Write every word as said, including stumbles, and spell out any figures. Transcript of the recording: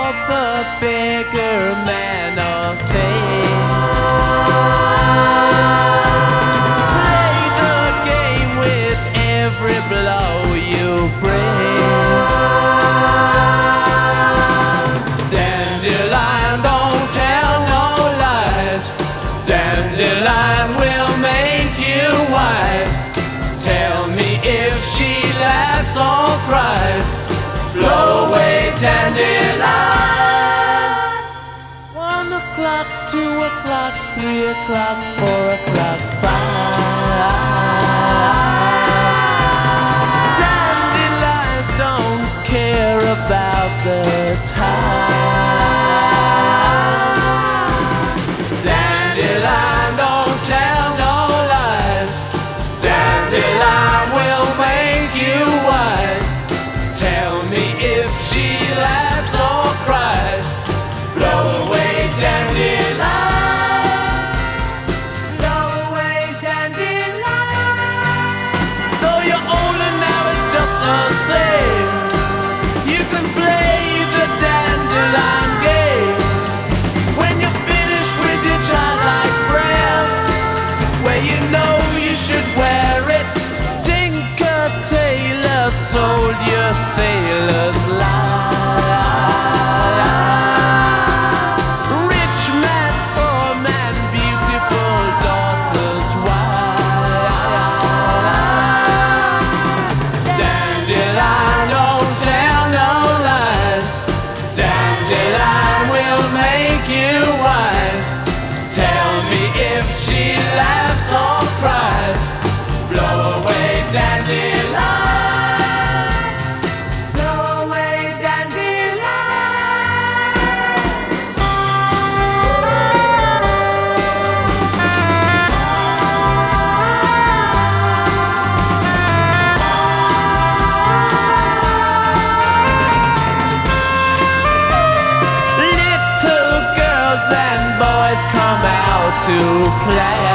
the bigger man of faith. Play the game with every blow you bring. Dandelion, don't tell no lies. Dandelion will make you wise. Tell me if she laughs or cries. Blow away, dandelion. One o'clock, two o'clock, three o'clock, four o'clock, five. Dandelions don't care about the time. Dandelion, don't tell no lies. Dandelion will make you wise. Tell me if she laughs or cries. Blow away, dandelion. Blow away, dandelion. Though you're older now, it's just the same. You can play the dandelion game. When you're finished with your childlike friends, where you know you should wear it. Tinker Tailor sold your sailor's life. Rich man, poor man, beautiful daughter's wife. Dandelion, don't tell no lies. Dandelion will make you wise. Tell me if she laughs or cries. Blow away, dandelion. Blow away, little girls and boys come out to play.